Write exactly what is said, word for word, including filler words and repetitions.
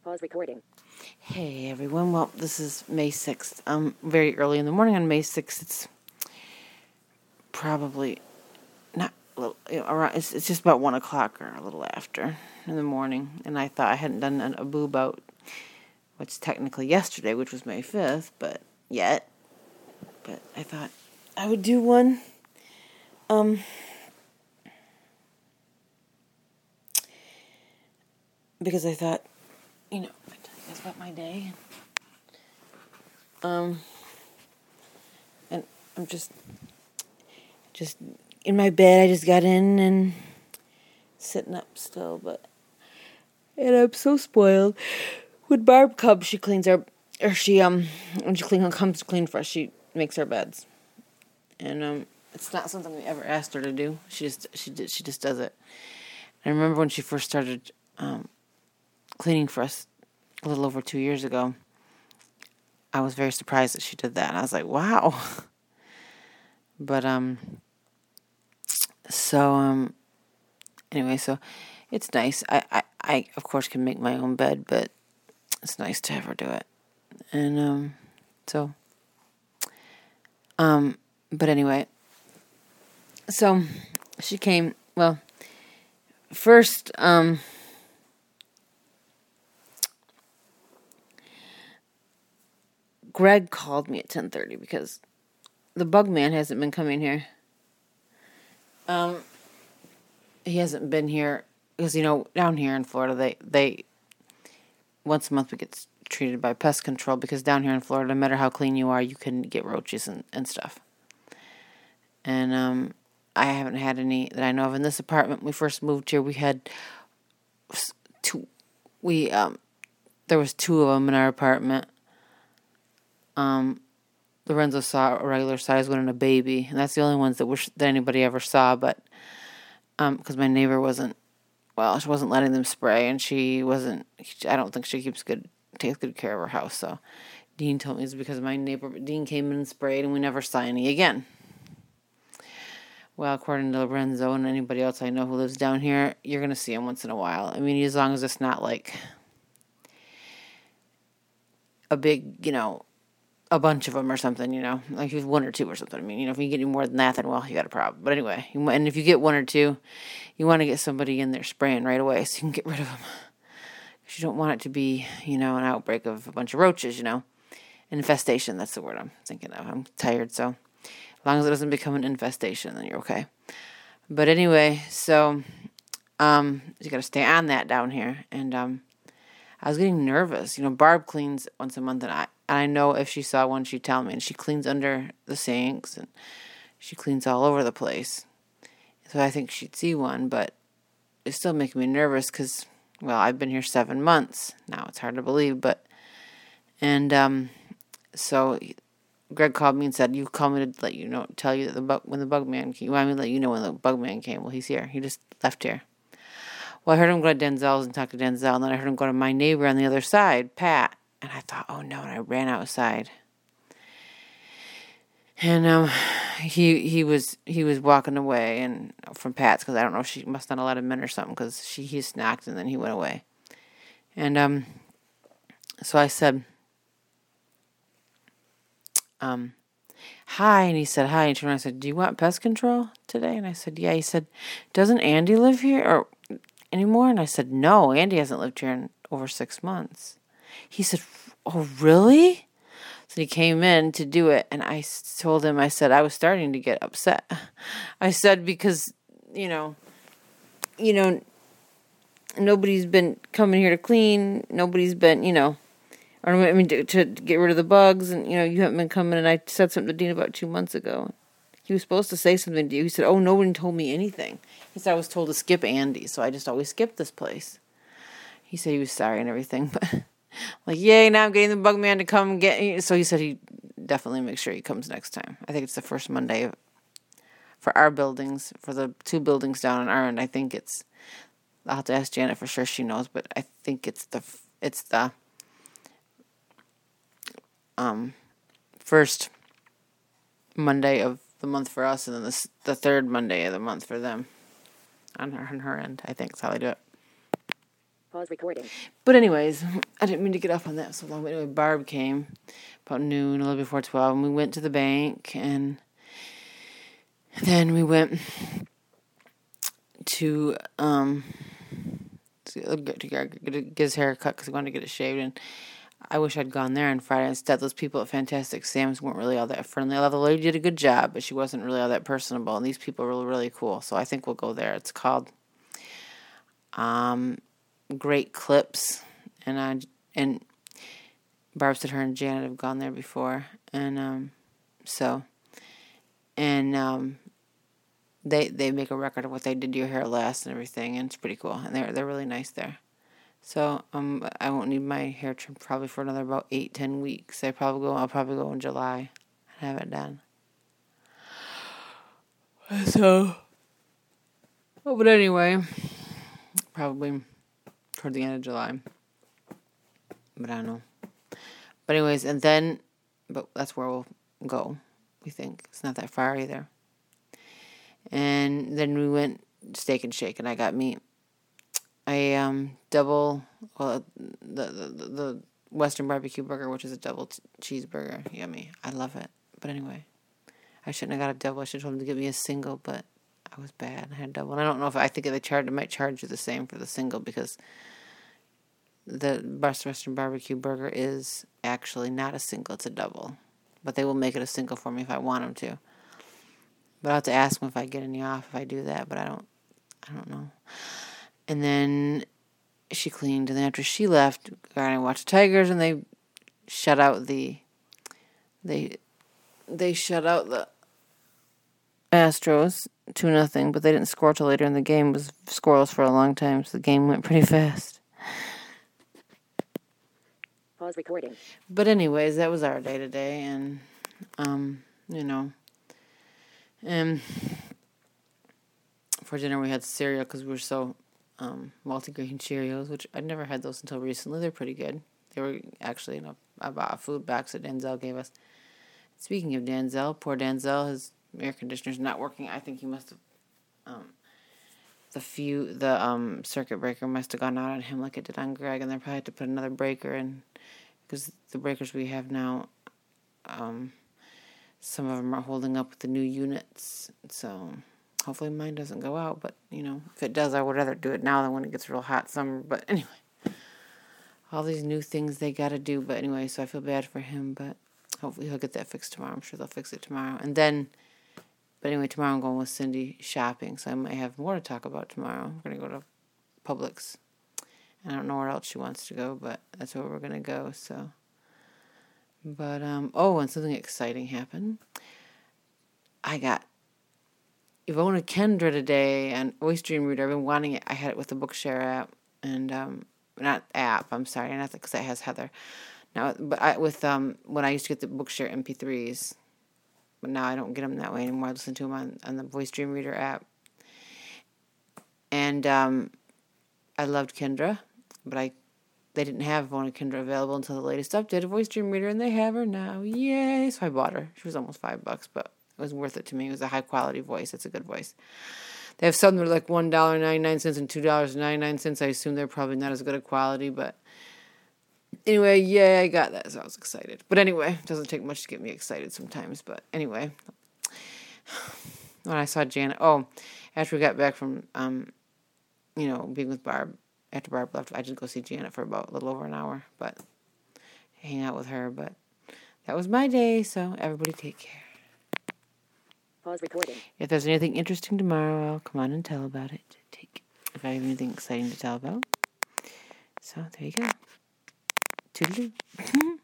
Pause recording. Hey everyone, well this is May sixth, um, very early in the morning on May sixth. It's probably not, a little, you know, around, it's, it's just about one o'clock or a little after in the morning, and I thought I hadn't done an, a boob out, which technically yesterday, which was May fifth, but yet, but I thought I would do one, um, because I thought, you know, I tell you guys about my day. Um, and I'm just, just in my bed. I just got in and sitting up still, but, and I'm so spoiled. When Barb comes, she cleans our, or she, um, when she clean, comes to clean for us, she makes our beds. And, um, it's not something we ever asked her to do. She just, she did, she just does it. I remember when she first started, um, cleaning for us a little over two years ago, I was very surprised that she did that. And I was like, wow. But, um, so, um, anyway, so it's nice. I, I, I, of course, can make my own bed, but it's nice to have her do it. And, um, so, um, but anyway, so she came, well, first, um, Greg called me at ten thirty because the bug man hasn't been coming here. Um, he hasn't been here because, you know, down here in Florida, they, they, once a month we get treated by pest control, because down here in Florida, no matter how clean you are, you can get roaches and, and stuff. And, um, I haven't had any that I know of in this apartment. When we first moved here, we had two, we, um, there was two of them in our apartment. Um, Lorenzo saw a regular size one and a baby, and that's the only ones that wish that anybody ever saw. But um, because my neighbor wasn't, well, she wasn't letting them spray, and she wasn't. I don't think she keeps good takes good care of her house. So Dean told me it's because my neighbor Dean came in and sprayed, and we never saw any again. Well, according to Lorenzo and anybody else I know who lives down here, you're gonna see them once in a while. I mean, as long as it's not like a big, you know, a bunch of them or something, you know, like if one or two or something. I mean, you know, if you get any more than that, then, well, you got a problem. But anyway, you, and if you get one or two, you want to get somebody in there spraying right away so you can get rid of them. Because you don't want it to be, you know, an outbreak of a bunch of roaches, you know. An infestation, that's the word I'm thinking of. I'm tired, so as long as it doesn't become an infestation, then you're okay. But anyway, so um, you got to stay on that down here. And um, I was getting nervous. You know, Barb cleans once a month, and I, and I know if she saw one, she'd tell me. And she cleans under the sinks, and she cleans all over the place. So I think she'd see one, but it's still making me nervous because, well, I've been here seven months. Now it's hard to believe, but, and um, so Greg called me and said, you called me to let you know, tell you that the bug, when the bug man came, you want me to let you know when the bug man came. Well, he's here. He just left here. Well, I heard him go to Denzel's and talk to Denzel, and then I heard him go to my neighbor on the other side, Pat. And I thought, oh no, and I ran outside. And um, he he was he was walking away and from Pat's, because I don't know if she must not have let him in or something, because she he snacked and then he went away. And um, so I said, um, hi, and he said hi, and he turned around and said, do you want pest control today? And I said, yeah. He said, doesn't Andy live here or anymore? And I said, no, Andy hasn't lived here in over six months. He said, oh, really? So he came in to do it, and I told him, I said, I was starting to get upset. I said, because, you know, you know, nobody's been coming here to clean. Nobody's been, you know, or I mean, to, to get rid of the bugs, and, you know, you haven't been coming, and I said something to Dean about two months ago. He was supposed to say something to you. He said, oh, no one told me anything. He said, I was told to skip Andy, so I just always skipped this place. He said he was sorry and everything, but like, yay, now I'm getting the bug man to come get me. So he said he definitely makes sure he comes next time. I think it's the first Monday of, for our buildings, for the two buildings down on our end. I think it's, I'll have to ask Janet for sure, she knows, but I think it's the, it's the um first Monday of the month for us, and then the, the third Monday of the month for them on her, on her end. I think that's how they do it. Pause recording. But anyways, I didn't mean to get off on that so long. But anyway, Barb came about noon, a little before twelve, and we went to the bank, and then we went to um to get his hair cut because he wanted to get it shaved, and I wish I'd gone there on Friday instead. Those people at Fantastic Sam's weren't really all that friendly. Although the lady did a good job, but she wasn't really all that personable. And these people were really, really cool. So I think we'll go there. It's called um, Great Clips. And I, and Barb said her and Janet have gone there before. And um, so, and um, they they make a record of what they did to your hair last and everything. And it's pretty cool. And they're, they're really nice there. So um, I won't need my hair trimmed probably for another about eight, ten weeks. I probably go. I'll probably go in July and have it done. So, oh, but anyway, probably toward the end of July. But I don't know. But anyways, and then, but that's where we'll go. We think it's not that far either. And then we went Steak and Shake, and I got meat. A um, double, well, the, the the Western barbecue burger, which is a double t- cheeseburger. Yummy. I love it. But anyway, I shouldn't have got a double. I should have told them to give me a single, but I was bad. I had a double. And I don't know if I think if they charge, they might charge you the same for the single because the Western barbecue burger is actually not a single. It's a double. But they will make it a single for me if I want them to. But I'll have to ask them if I get any off if I do that, but I don't, I don't know. And then she cleaned, and then after she left, I watched the Tigers, and they shut out the, they, they shut out the Astros two nothing, but they didn't score till later in the game. It was scoreless for a long time, so the game went pretty fast. Pause recording. But anyways, that was our day today, and um, you know, and for dinner we had cereal because we were so. Um, multigrain Cheerios, which I'd never had those until recently. They're pretty good. They were actually, you know, I bought a food box that Denzel gave us. Speaking of Denzel, poor Denzel, his air conditioner's not working. I think he must have, um, the few, the um circuit breaker must have gone out on him like it did on Greg, and they probably had to put another breaker in, because the breakers we have now, um, some of them are holding up with the new units, so hopefully mine doesn't go out, but, you know, if it does, I would rather do it now than when it gets real hot summer. But anyway, all these new things they got to do. But anyway, so I feel bad for him, but hopefully he'll get that fixed tomorrow. I'm sure they'll fix it tomorrow. And then, but anyway, tomorrow I'm going with Cindy shopping, so I might have more to talk about tomorrow. We're going to go to Publix. I don't know where else she wants to go, but that's where we're going to go, so. But, um, oh, and something exciting happened. I got Ivona Kendra today and Voice Dream Reader. I've been wanting it. I had it with the Bookshare app and um, not app. I'm sorry, not because that has Heather. Now, but I with um when I used to get the Bookshare M P threes, but now I don't get them that way anymore. I listen to them on, on the Voice Dream Reader app. And um, I loved Kendra, but I they didn't have Ivona Kendra available until the latest update of Voice Dream Reader, and they have her now. Yay! So I bought her. She was almost five bucks, but it was worth it to me. It was a high-quality voice. It's a good voice. They have some that are like one dollar and ninety-nine cents and two dollars and ninety-nine cents. I assume they're probably not as good a quality, but anyway, yeah, I got that, so I was excited. But anyway, it doesn't take much to get me excited sometimes. But anyway, when I saw Janet, oh, after we got back from, um, you know, being with Barb, after Barb left, I did go see Janet for about a little over an hour, but hang out with her. But that was my day, so everybody take care. Pause recording. If there's anything interesting tomorrow, I'll come on and tell about it. Take if I have anything exciting to tell about. So there you go. Toodaloo.